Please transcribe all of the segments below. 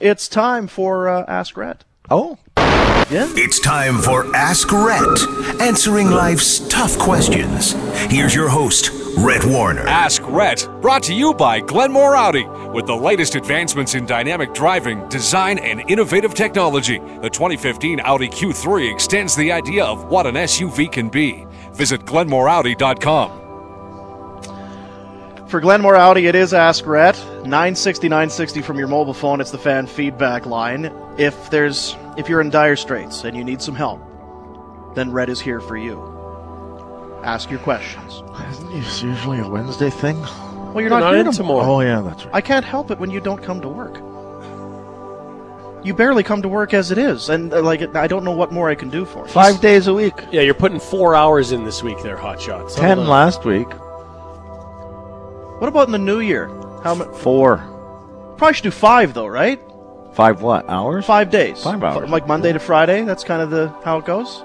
It's time for Ask Rhett. Oh. Yeah. It's time for Ask Rhett, answering life's tough questions. Here's your host, Rhett Warner. Ask Rhett, brought to you by Glenmore Audi. With the latest advancements in dynamic driving, design, and innovative technology, the 2015 Audi Q3 extends the idea of what an SUV can be. Visit GlenmoreAudi.com. For Glenmore Audi, it is Ask Rhett. 960-960 from your mobile phone. It's the fan feedback line. If you're in dire straits and you need some help, then Rhett is here for you. Ask your questions. Isn't this usually a Wednesday thing? Well, you're not here tomorrow. Oh, yeah, that's right. I can't help it when you don't come to work. You barely come to work as it is, and I don't know what more I can do for you. 5 days a week. Yeah, you're putting 4 hours in this week there, Hotshot. 10 last week. What about in the new year? How much? 4. Probably should do 5 though, right? 5 what? Hours? 5 days. 5 hours. Like Monday to Friday. That's kind of how it goes.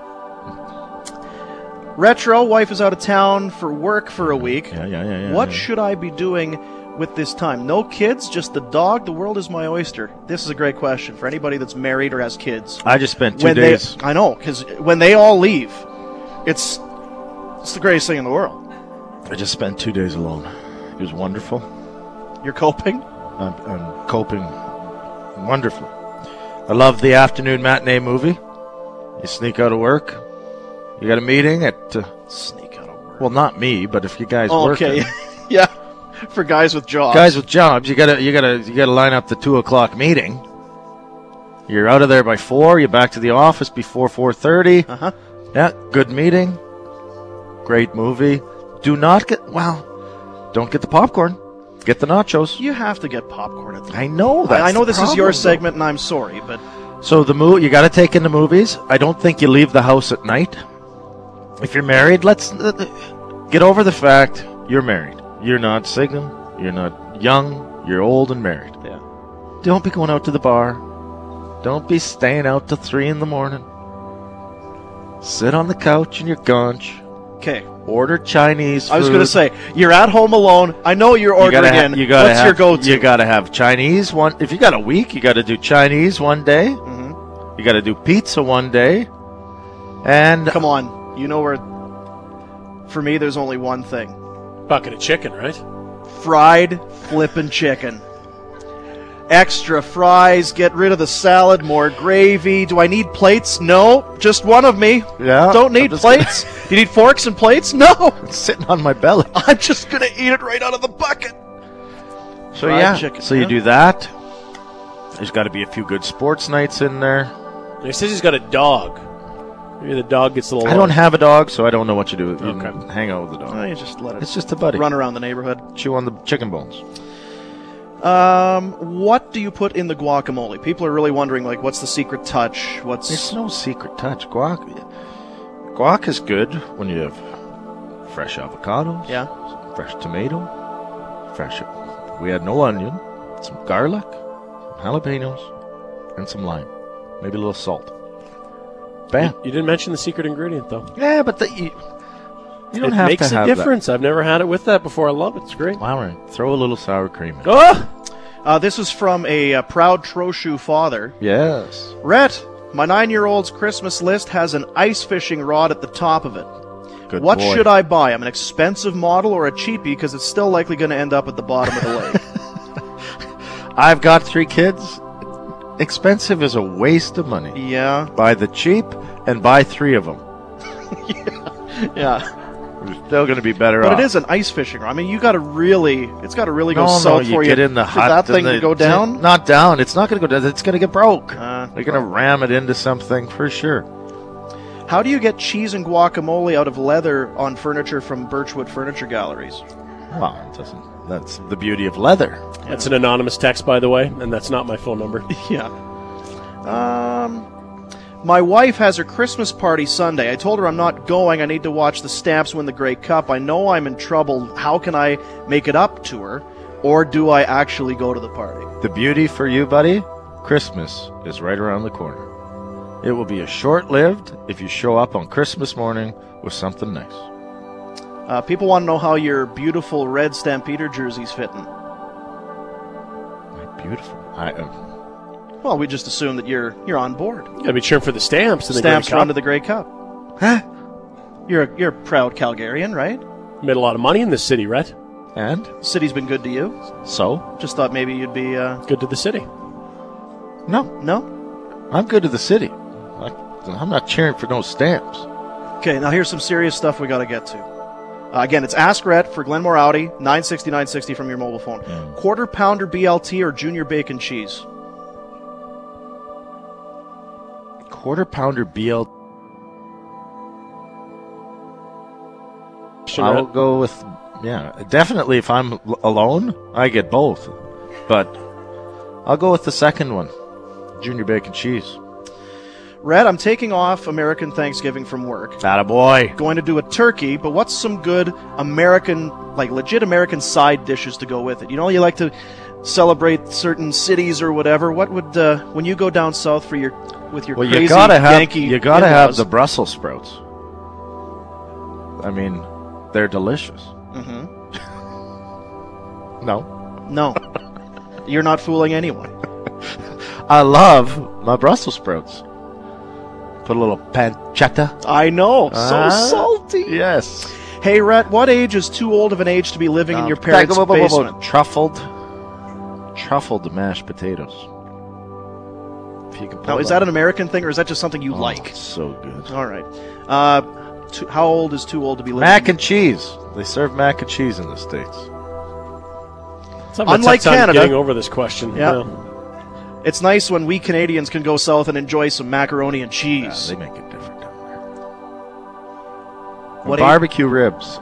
Retro, wife is out of town for work for a week. Yeah. What should I be doing with this time? No kids, just the dog. The world is my oyster. This is a great question for anybody that's married or has kids. I just spent 2 days. I know, because when they all leave, it's the greatest thing in the world. I just spent 2 days alone. It was wonderful. You're coping? I'm coping wonderfully. I love the afternoon matinee movie. You sneak out of work. You got a meeting at... Sneak out of work. Well, not me, but if you guys work... Okay, yeah. For guys with jobs. Guys with jobs, you gotta line up the 2:00 meeting. You're out of there by 4. You're back to the office before 4:30. Uh-huh. Yeah, good meeting. Great movie. Don't get the popcorn. Get the nachos. You have to get popcorn at the I know that. I know this is your though. segment, and I'm sorry, but So you got to take in the movies. I don't think you leave the house at night. If you're married, let's get over the fact you're married. You're not single. You're not young. You're old and married. yeah. Don't be going out to the bar. Don't be staying out till 3 in the morning. Sit on the couch in your gunch. Okay. Order Chinese food. I was going to say, you're at home alone. I know you're ordering in. What's your go-to? You got to have Chinese one. If you got a week, you got to do Chinese one day. Mm-hmm. You got to do pizza one day. And Come on. You know where... For me, there's only one thing. Bucket of chicken, right? Fried flippin' chicken. Extra fries, get rid of the salad, more gravy. Do I need plates? No, just one of me. Yeah, Don't need plates. You need forks and plates? No. it's sitting on my belly. I'm just going to eat it right out of the bucket. So Fried chicken, so yeah. you do that. There's got to be a few good sports nights in there. He says he's got a dog. Maybe the dog gets a little... I don't have a dog, so I don't know what you do. You Okay. can hang out with the dog. Oh, you just let it It's just a buddy. run around the neighborhood. Chew on the chicken bones. What do you put in the guacamole? People are really wondering, what's the secret touch? There's no secret touch. Guac is good when you have fresh avocados. Yeah. Fresh tomato. We had no onion. Some garlic. Some jalapenos. And some lime. Maybe a little salt. Bam. You didn't mention the secret ingredient, though. Yeah, but you don't have to have It makes a difference. I've never had it with that before. I love it. It's great. All right. Throw a little sour cream in. Oh! This is from a proud Trochu father. Yes. Rhett, my 9-year-old's Christmas list has an ice fishing rod at the top of it. Good What boy. should I buy? I'm an expensive model or a cheapie because it's still likely going to end up at the bottom of the lake. I've got 3 kids. Expensive is a waste of money. Yeah. Buy the cheap and buy 3 of them. Yeah. You're still going to be better But off. it is an ice fishing rod. I mean, it's got to really go No, south you for get you in the for hut that thing and to go down. Not down. It's not going to go down. It's going to get broke. Uh, They're going to ram it into something for sure. How do you get cheese and guacamole out of leather on furniture from Birchwood Furniture Galleries? Well, it doesn't. That's the beauty of leather. That's an anonymous text, by the way, and that's not my phone number. Yeah. My wife has her Christmas party Sunday. I told her I'm not going. I need to watch the Stamps win the Grey Cup. I know I'm in trouble. How can I make it up to her? Or do I actually go to the party? The beauty for you, buddy, Christmas is right around the corner. It will be a short-lived if you show up on Christmas morning with something nice. People want to know how your beautiful red Stampeder jersey's fitting. My beautiful. Well, we just assume that you're on board. You gotta be cheering for the Stamps in the Stamps Grey run Cup. to the Grey Cup. Huh? You're a proud Calgarian, right? Made a lot of money in this city, Rhett. And City's been good to you. so? Just thought maybe you'd be. Good to the city. No, No. I'm good to the city. I'm not cheering for no Stamps. Okay, now here's some serious stuff we got to get to. Again, it's Ask Rhett for Glenmore Audi, 960-960 from your mobile phone. Quarter pounder BLT or junior bacon cheese? Quarter pounder BL. I'll go with, definitely if I'm alone, I get both. But I'll go with the second one, junior bacon cheese. Rhett, I'm taking off American Thanksgiving from work. Attaboy. Going to do a turkey, but what's some good American, like legit American side dishes to go with it? You know, you like to celebrate certain cities or whatever. What would, when you go down south for your crazy you gotta have in-laws? the Brussels sprouts. I mean, they're delicious. Mm-hmm. No, No. You're not fooling anyone. I love my Brussels sprouts. Put a little pancetta. I know. So salty. Yes. Hey, Rhett, what age is too old of an age to be living in your parents' basement? Truffled mashed potatoes. If you can pull Now, is that an American thing, or is that just something you like? It's so good. All right. How old is too old to be living? Mac and cheese. They serve mac and cheese in the States. Unlike Canada. Getting over this question. Yeah. It's nice when we Canadians can go south and enjoy some macaroni and Yeah, cheese. they make it different down there. What Barbecue ribs.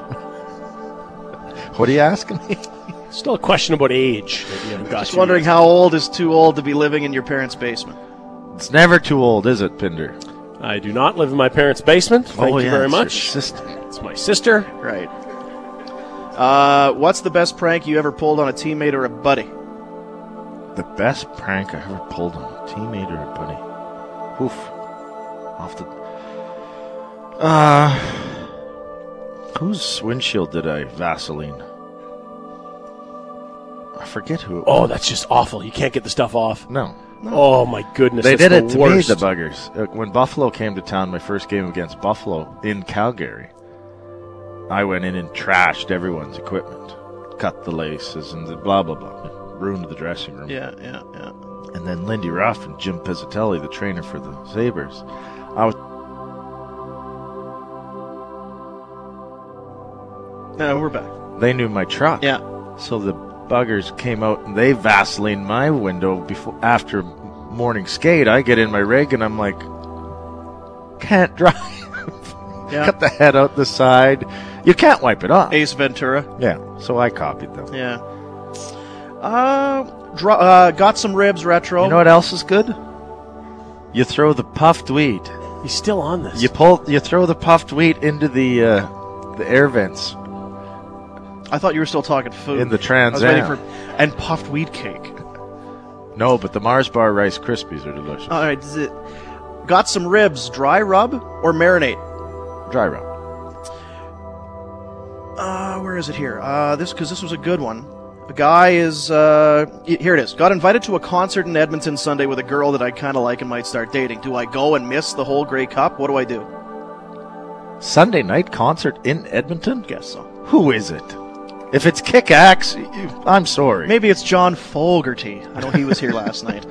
What are you asking me? Still a question about age. That you haven't got Just to wondering yet. how old is too old to be living in your parents' basement. It's never too old, is it, Pinder? I do not live in my parents' basement. Thank you very it's your much. sister. It's my sister. Right. What's the best prank you ever pulled on a teammate or a buddy? The best prank I ever pulled on a teammate or a buddy. Oof. Off the. Whose windshield did I Vaseline? I forget who it was. Oh, that's just awful. You can't get the stuff off. No. Oh, my goodness. They that's did it the to worst. me, the buggers. When Buffalo came to town, my first game against Buffalo in Calgary, I went in and trashed everyone's equipment. Cut the laces and the blah, blah, blah. Ruined the dressing room. Yeah. And then Lindy Ruff and Jim Pizzatelli, the trainer for the Sabres, We're back. they knew my truck. Yeah. So the buggers came out and they Vaselined my window after morning skate. I get in my rig and I'm like, can't drive. Yeah. Cut the head out the side. You can't wipe it off. Ace Ventura. Yeah, so I copied them. Yeah. Got some ribs retro. You know what else is good? You throw the puffed wheat. He's still on this. You throw the puffed wheat into the air vents I thought you were still talking food. in the I Trans was waiting Am. and puffed wheat cake. No, but the Mars Bar Rice Krispies are delicious. All right. Got some ribs. Dry rub or marinate? Dry rub. Where is it here? This was a good one. A guy is here it is. Got invited to a concert in Edmonton Sunday with a girl that I kind of like and might start dating. Do I go and miss the whole Grey Cup? What do I do? Sunday night concert in Edmonton? Guess so. Who is it? If it's Kick-Axe, I'm sorry. Maybe it's John Fogerty. I know he was here last night.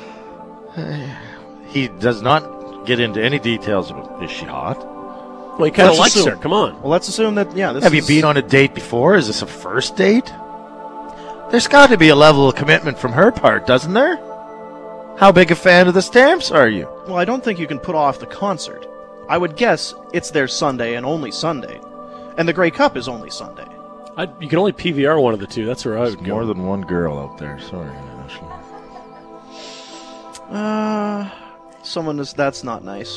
He does not get into any details about is she hot? Well, he kind of Let's likes her. assume. Come on. Well, let's assume that this Have you is- been on a date before? Is this a first date? There's got to be a level of commitment from her part, doesn't there? How big a fan of the Stamps are you? Well, I don't think you can put off the concert. I would guess it's their Sunday and only Sunday. And the Grey Cup is only Sunday. You can only PVR one of the two. That's where I would There's go. more than one girl out there. Sorry, Ashley. That's not nice.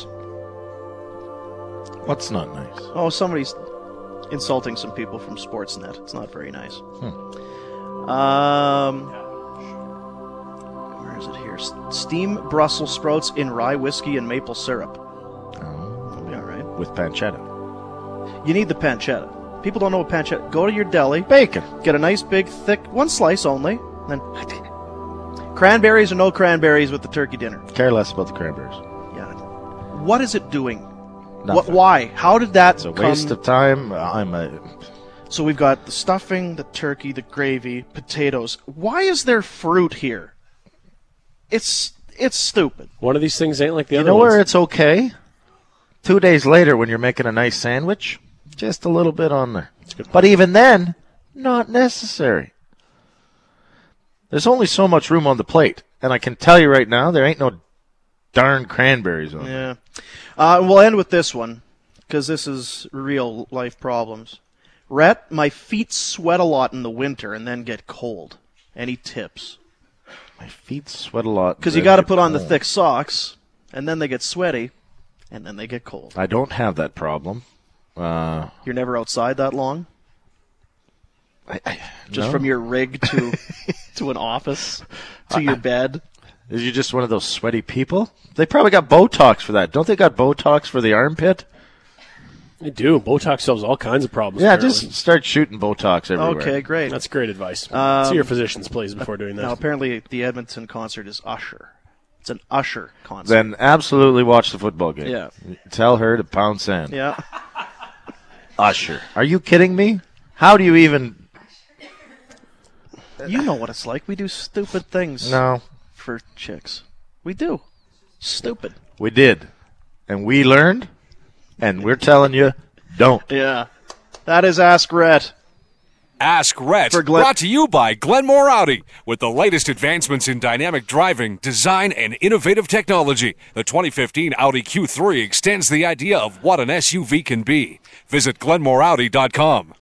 What's not nice? Oh, somebody's insulting some people from Sportsnet. It's not very nice. Where is it here? Steam Brussels sprouts in rye whiskey and maple syrup. Oh, That'll be all right. with pancetta. You need the pancetta. People don't know what pancetta. Go to your deli, Bacon. get a nice big thick one slice only, then Cranberries or no cranberries with the turkey dinner? Care less about the cranberries. Yeah. What is it doing? Nothing. Why? How did that It's a waste of time. So we've got the stuffing, the turkey, the gravy, potatoes. Why is there fruit here? It's stupid. One of these things ain't like the other You know ones. where it's okay? 2 days later when you're making a nice sandwich, just a little bit on there. But even then, not necessary. There's only so much room on the plate. And I can tell you right now, there ain't no darn cranberries on there. Yeah. We'll end with this one, because this is real life problems. Rhett, my feet sweat a lot in the winter and then get cold. Any tips? My feet sweat a lot. Because you got to put on the thick socks, and then they get sweaty, and then they get cold. I don't have that problem. You're never outside that long? Just no. from your rig to to an office, to your bed? Is you just one of those sweaty people? They probably got Botox for that. Don't they got Botox for the armpit? They do. Botox solves all kinds of problems. Yeah, apparently. just start shooting Botox everywhere. Okay, great. That's great advice. See your physicians, please, before doing that. Now, apparently, the Edmonton concert is Usher. It's an Usher concert. Then absolutely watch the football game. Yeah. Tell her to pound sand. Yeah. Usher. Are you kidding me? How do you even... You know what it's like. We do stupid things No, for chicks. We do. Stupid. we did. And we learned, and we're telling you, don't. Yeah. That is Ask Rhett. Ask Rhett, For Glen- brought to you by Glenmore Audi. With the latest advancements in dynamic driving, design, and innovative technology, the 2015 Audi Q3 extends the idea of what an SUV can be. Visit GlenmoreAudi.com.